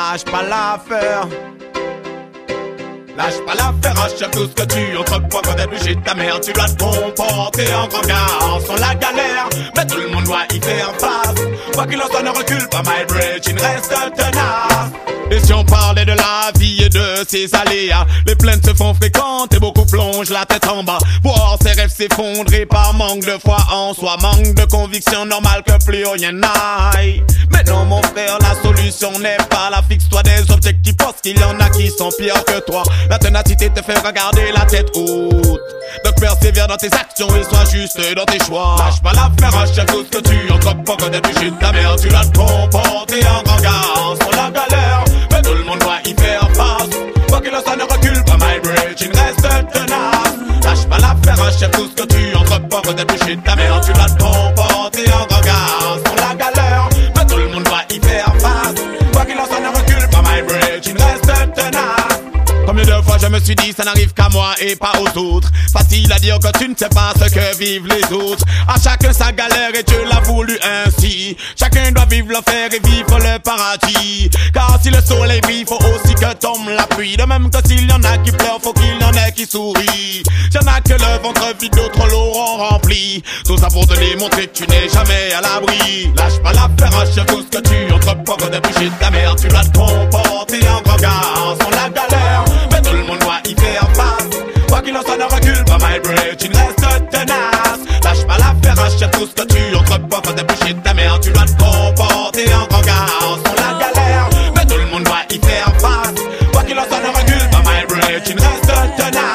lâche pas l'affaire. Lâche pas l'affaire, achève tout ce que tu entreprends. Quand t'es obligé de ta mère, tu dois te comporter en grand gars. Sans la galère, mais tout le monde doit y faire face. Quoi qu'il en soit, ne recule pas, my bridge, il reste tenace. Et si on parlait de la vie et de ses aléas, les plaintes se font fréquentes et beaucoup plongent la tête en bas. Voir ses rêves s'effondrer par manque de foi en soi, manque de conviction, normal que plus rien n'aille. Mais non mon frère, la solution n'est pas là. Fixe-toi des objectifs parce qu'il y en a qui sont pires que toi. La ténacité te fait regarder la tête haute. Donc persévère dans tes actions et sois juste dans tes choix. Lâche pas l'affaire, achève tout ce que tu entreprends. Quand t'es obligé de ta mère, tu dois te comporter en grand gars. Sans la galère, mais tout le monde doit y faire face. Quoi qu'il en soit, ne recule pas, my bridge, il reste tenace. Lâche pas l'affaire, achève tout ce que tu entreprends. Quand t'es obligé de ta mère, tu dois te comporter en grand gars. Sans la galère, mais tout le monde doit y faire face. Quoi qu'il en soit, ne recule pas, my bridge, il reste tenace. Combien de fois je me suis dit ça n'arrive qu'à moi et pas aux autres. Facile à dire que tu ne sais pas ce que vivent les autres. À chacun sa galère et Dieu l'a voulu ainsi. Chacun doit vivre l'enfer et vivre le paradis. Car si le soleil brille, faut aussi que tombe la pluie. De même que s'il y en a qui pleurent, faut qu'il y en ait qui sourient. Y'en a que le ventre vide, d'autres l'auront rempli. Tout ça pour te démontrer que tu n'es jamais à l'abri. Lâche pas l'affaire, achève tout ce que tu entreprends. Quand t'es obligé de ta mère, tu dois te comporter en grand gars. Sans la galère, mais tout le monde doit y faire face. Quoi qu'il en soit, ne recule pas, my bridge, il reste tenace. Lâche pas l'affaire, achève tout ce que tu entreprends. Quand t'es obligé de ta mère, tu dois te comporter en grand gars. Sans la galère, mais tout le monde doit y faire face. Quoi qu'il en soit, ne recule pas, my bridge, il reste tenace.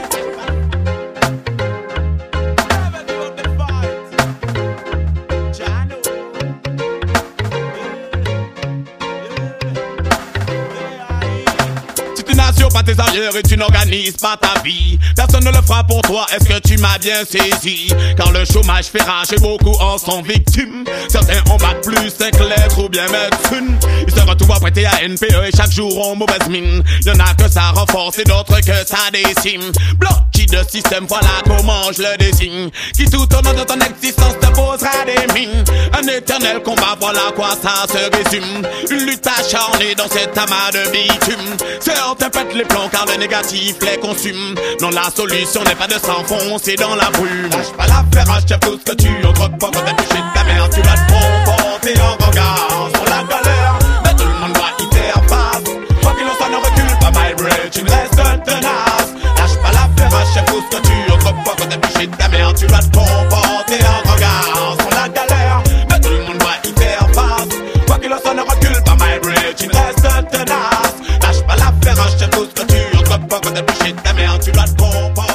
Pas tes arrières et tu n'organises pas ta vie. Personne ne le fera pour toi, est-ce que tu m'as bien saisi? Car le chômage fait rage et beaucoup en sont victimes. Certains ont bac plus 5 lettres ou bien médecine. Ils se retrouvent prêtés à NPE et chaque jour ont mauvaise mine. Y'en a que ça renforce et d'autres que ça décime. Bloqué de système, voilà comment je le désigne. Qui tout au long de ton existence te posera des mines. Un éternel combat, voilà quoi ça se résume. Une lutte acharnée dans cet amas de bitume. Certains pètent les plombs car le négatif les consume. Non, la solution n'est pas de s'enfoncer dans la brume. Lâche pas l'affaire, achève tout ce que tu entreprends. Quand t'es obligé de ta mère, tu dois te comporter en grand gars. Sur la galère, mais tout le monde doit y faire face. Quoi qu'il en soit, ne recule pas, my bridge, il reste tenace. Lâche pas l'affaire, achève tout ce que tu entreprends. Quand t'es obligé de ta mère, tu dois te comporter en grand gars. Sur la galère, mais tout le monde doit y faire face. Quoi qu'il en soit, ne recule pas, my bridge, il reste tenace. Lâche pas l'affaire, achève tout ce que tu entreprends. Quand t'es obligé de ta mère, tu dois te comporter.